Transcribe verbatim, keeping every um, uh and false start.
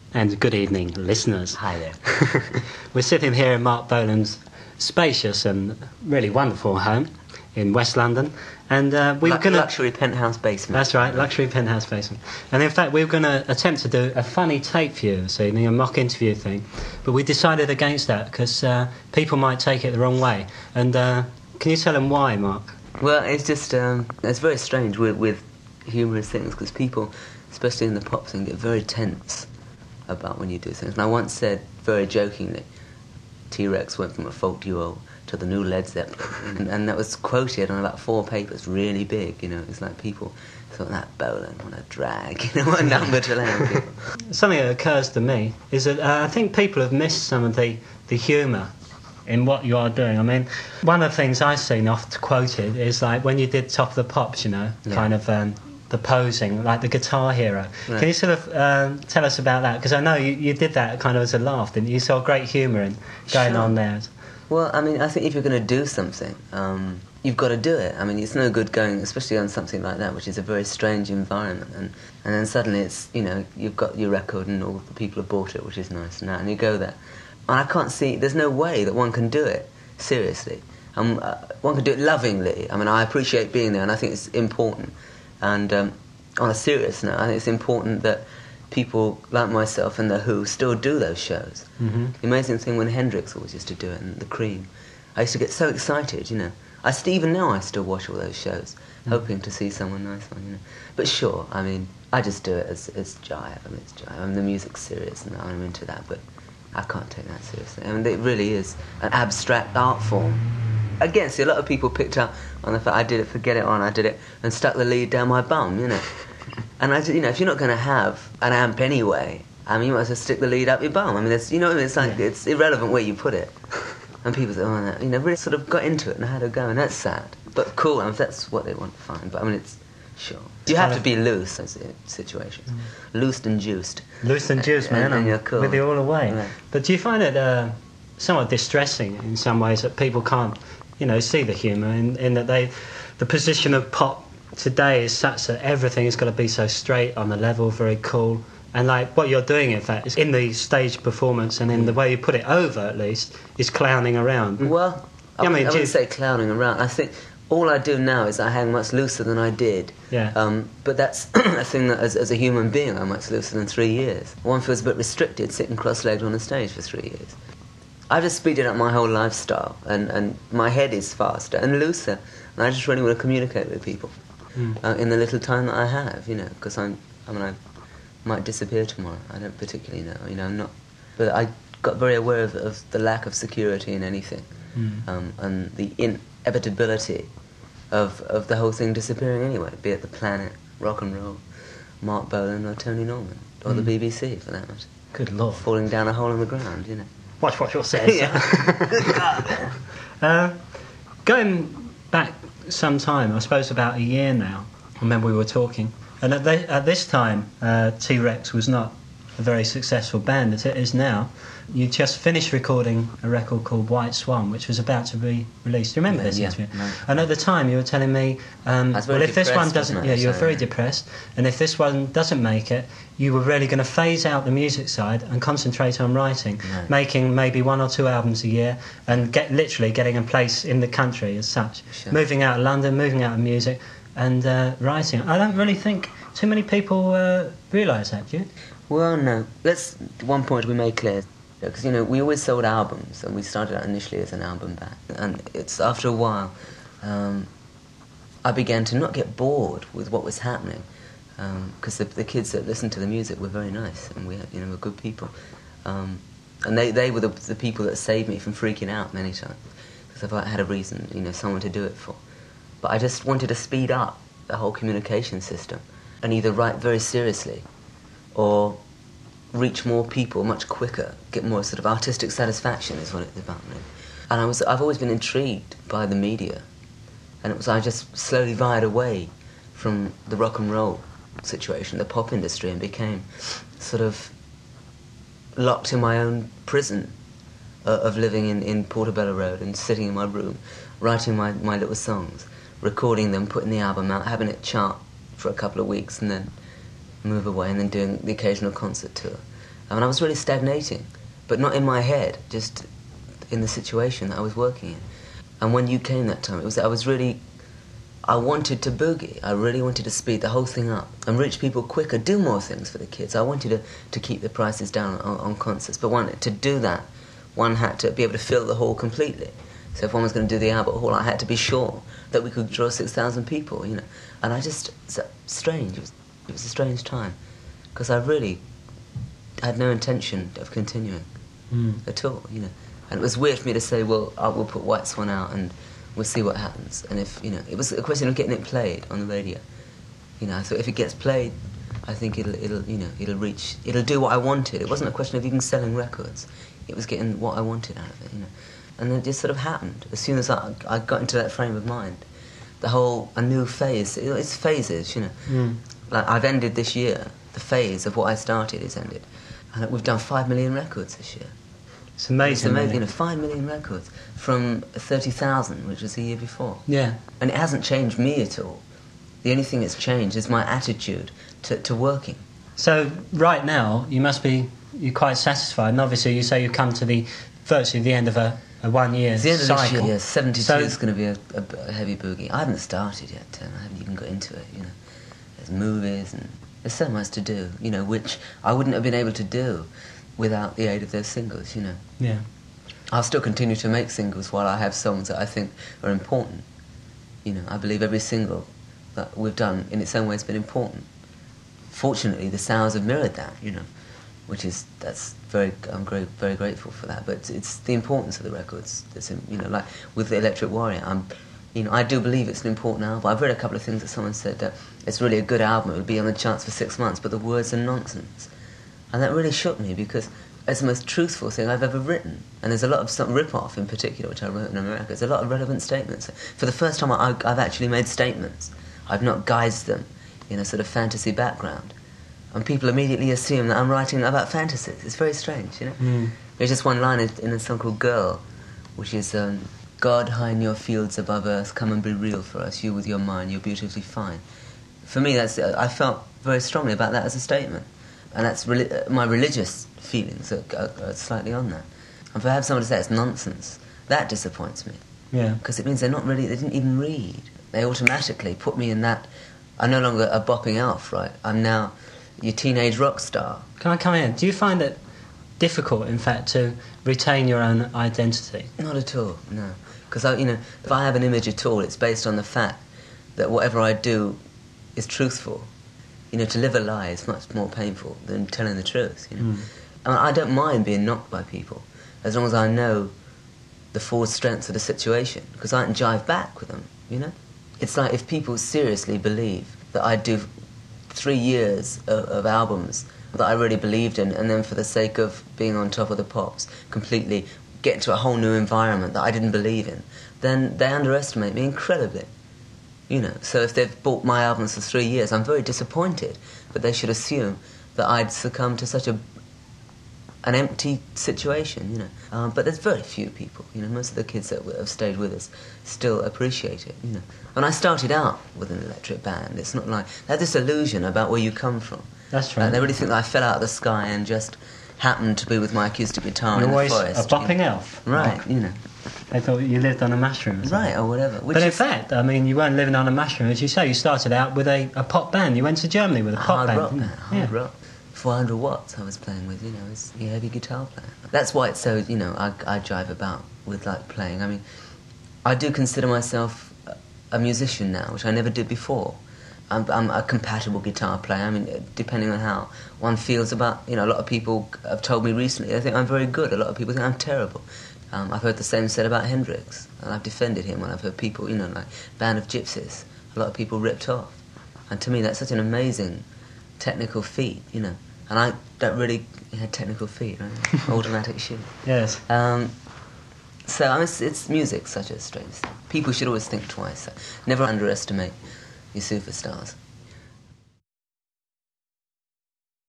And good evening, listeners. Hi there. We're sitting here in Mark Bolan's spacious and really wonderful home in West London, and uh, we Lu- were going to luxury penthouse basement. That's right, luxury penthouse basement. And in fact, we were going to attempt to do a funny tape for you this evening, a mock interview thing, but we decided against that because uh, people might take it the wrong way. And uh, can you tell them why, Mark? Well, it's just um, it's very strange with, with humorous things because people, especially in the pop scene, get very tense about when you do things. And I once said very jokingly, T-Rex went from a folk duo to the new Led Zeppelin, and, and that was quoted on about four papers, really big. You know, it's like people thought that Bolan, what a drag, you know, what a number to land people. Something that occurs to me is that uh, I think people have missed some of the, the humour in what you are doing. I mean, one of the things I've seen oft quoted is like when you did Top of the Pops, you know, Yeah. kind of um, the posing, like the Guitar Hero. Right. Can you sort of um, tell us about that? Because I know you, you did that kind of as a laugh, didn't you? You saw great humour in going Sure. on there. Well, I mean, I think if you're going to do something, um, you've got to do it. I mean, it's no good going, especially on something like that, which is a very strange environment, and, and then suddenly it's, you know, you've got your record and all the people have bought it, which is nice, and that, and you go there. And I can't see, there's no way that one can do it, seriously. Um, uh, one can do it lovingly. I mean, I appreciate being there, and I think it's important. And um, on a serious note, I think it's important that people like myself and The Who still do those shows. Mm-hmm. The amazing thing when Hendrix always used to do it, and The Cream, I used to get so excited, you know. I st- even now I still watch all those shows, Mm. hoping to see someone nice on, you know. But sure, I mean, I just do it as, as jive. I mean, it's jive. I mean, the music's serious, and I'm into that, but I can't take that seriously. I mean, it really is an abstract art form. Again, see, a lot of people picked up on the fact I did it, forget it on, I did it, and stuck the lead down my bum, you know. And I, you know, if you're not going to have an amp anyway, I mean, you might as well stick the lead up your bum. I mean, there's, you know, what I mean? It's like Yeah. it's irrelevant where you put it. And people say, oh, no, you know, really sort of got into it and had a go, and that's sad. But cool, I mean, if that's what they want, fine. But I mean, it's sure. You have to be loose as in situations, Mm. loosed and juiced. Loose and juice, man. And, and I'm you're cool. with you all the way. Right. But do you find it uh, somewhat distressing in some ways that people can't, you know, see the humour in, in that they, the position of pop today is such that everything has got to be so straight on the level, very cool. And like what you're doing, in fact, is in the stage performance and in the way you put it over, at least, is clowning around. Well, I, I mean, I do wouldn't you- say clowning around. I think all I do now is I hang much looser than I did. Yeah. Um, but that's a thing that, as, as a human being, I'm much looser than three years. One feels a bit restricted sitting cross-legged on a stage for three years. I've just speeded up my whole lifestyle, and, and my head is faster and looser, and I just really want to communicate with people Mm. uh, in the little time that I have, you know, because I'm, I mean, I might disappear tomorrow. I don't particularly know, you know, I'm not, but I got very aware of, of the lack of security in anything, Mm. um, and the inevitability of of the whole thing disappearing anyway, be it the planet, rock and roll, Mark Bolan or Tony Norman, or the Mm. B B C for that matter, Good Lord. falling down a hole in the ground, you know. Watch what you're saying. Yeah. uh, going back some time, I suppose about a year now, I remember we were talking, and at, the, at this time, uh, T-Rex was not a very successful band as it is now. You just finished recording a record called White Swan, which was about to be released. Do you remember Yeah, this yeah, interview? no. And at the time, you were telling me, um, I was very well, if this one depressed, doesn't, wasn't I? yeah, you were So, very yeah. depressed, and if this one doesn't make it, you were really going to phase out the music side and concentrate on writing, Right. making maybe one or two albums a year, and get literally getting a place in the country as such, Sure. moving out of London, moving out of music, and uh, writing. I don't really think too many people uh, realise that, do you? Well, no. Let's one point we made clear, because you know we always sold albums, and we started out initially as an album band, and it's after a while, um, I began to not get bored with what was happening, because the, the kids that listened to the music were very nice, and we had, you know, were good people, um, and they they were the, the people that saved me from freaking out many times, because if I had a reason, you know, someone to do it for, but I just wanted to speed up the whole communication system, and either write very seriously, or reach more people much quicker, get more sort of artistic satisfaction is what it's about. Really. And I was, I've always been intrigued by the media, and it was I just slowly veered away from the rock and roll situation, the pop industry, and became sort of locked in my own prison uh, of living in, in Portobello Road and sitting in my room, writing my, my little songs, recording them, putting the album out, having it chart for a couple of weeks, and then move away, and then doing the occasional concert tour. I mean, I was really stagnating, but not in my head, just in the situation that I was working in. And when you came that time, it was I was really, I wanted to boogie. I really wanted to speed the whole thing up and reach people quicker, do more things for the kids. I wanted to, to keep the prices down on, on concerts, but one, to do that, one had to be able to fill the hall completely. So if one was going to do the Albert Hall, I had to be sure that we could draw six thousand people, you know. And I just, it's strange, it was, it was a strange time, because I really had no intention of continuing mm. at all, you know. And it was weird for me to say, well, I will put White Swan out and we'll see what happens. And if, you know, it was a question of getting it played on the radio. You know, I thought if it gets played, I think it'll, it'll, you know, it'll reach, it'll do what I wanted. It wasn't a question of even selling records. It was getting what I wanted out of it, you know. And it just sort of happened. As soon as I, I got into that frame of mind, the whole, a new phase, it's phases, you know. Mm. Like, I've ended this year, the phase of what I started is ended. And we've done five million records this year. It's amazing. It's amazing, you know, five million records from thirty thousand, which was the year before. Yeah. And it hasn't changed me at all. The only thing that's changed is my attitude to, to working. So right now, you must be you're quite satisfied. And obviously, you say you've come to the virtually the end of a, a one-year It's the end cycle. of this year, yeah, seventy-two so, is going to be a, a, a heavy boogie. I haven't started yet, Tim. I haven't even got into it, you know. There's movies and there's so much to do, you know, which I wouldn't have been able to do without the aid of those singles, you know. Yeah. I'll still continue to make singles while I have songs that I think are important. You know, I believe every single that we've done in its own way has been important. Fortunately, the sounds have mirrored that, you know, which is, that's very, I'm very, very grateful for that. But it's the importance of the records that's, in, you know, like with the Electric Warrior, I'm, you know, I do believe it's an important album. I've read a couple of things that someone said that it's really a good album, it would be on the charts for six months, but the words are nonsense. And that really shook me because it's the most truthful thing I've ever written. And there's a lot of some rip-off in particular, which I wrote in America. There's a lot of relevant statements. For the first time, I, I've actually made statements. I've not guised them in a sort of fantasy background. And people immediately assume that I'm writing about fantasies. It's very strange, you know? Mm. There's just one line in, in a song called Girl, which is, um, God high in your fields above earth, come and be real for us, you with your mind, you're beautifully fine. For me, that's I felt very strongly about that as a statement. And that's re- my religious feelings are, are, are slightly on that. And for have someone to say it's nonsense, that disappoints me. Yeah. Because it means they're not really, they didn't even read. They automatically put me in that, I'm no longer a bopping elf, right? I'm now your teenage rock star. Can I come in? Do you find it difficult, in fact, to retain your own identity? Not at all, no. Because, I, you know, if I have an image at all, it's based on the fact that whatever I do is truthful. You know, to live a lie is much more painful than telling the truth, you know. Mm. I mean, I don't mind being knocked by people, as long as I know the full strength of the situation, because I can jive back with them, you know. It's like if people seriously believe that I'd do three years of, of albums that I really believed in, and then for the sake of being on top of the pops, completely get into a whole new environment that I didn't believe in, then they underestimate me incredibly. You know, so if they've bought my albums for three years, I'm very disappointed, but they should assume that I'd succumb to such a an empty situation, you know. Um, but there's very few people, you know, most of the kids that have stayed with us still appreciate it, you know. And I started out with an electric band. It's not like, they have this illusion about where you come from. That's right. Uh, they really think that I fell out of the sky and just happened to be with my acoustic guitar You're in the always forest. a bopping you know. elf. Right, you know. They thought you lived on a mushroom or something. Right, or whatever. Which But in is fact, I mean, you weren't living on a mushroom. As you say, you started out with a, a pop band. You went to Germany with a pop hard band. rock didn't band, you? hard Yeah. rock. four hundred watts I was playing with, you know, as a heavy guitar player. That's why it's so, you know, I, I drive about with, like, playing. I mean, I do consider myself a, a musician now, which I never did before. I'm, I'm a compatible guitar player. I mean, depending on how one feels about, you know, a lot of people have told me recently, they think I'm very good. A lot of people think I'm terrible. Um, I've heard the same said about Hendrix, and I've defended him when I've heard people, you know, like Band of Gypsies, a lot of people ripped off. And to me, that's such an amazing technical feat, you know. And I don't really have technical feet, right? Automatic shoe. Yes. Um, so I mean, it's, it's music, such a strange thing. People should always think twice. Never underestimate your superstars.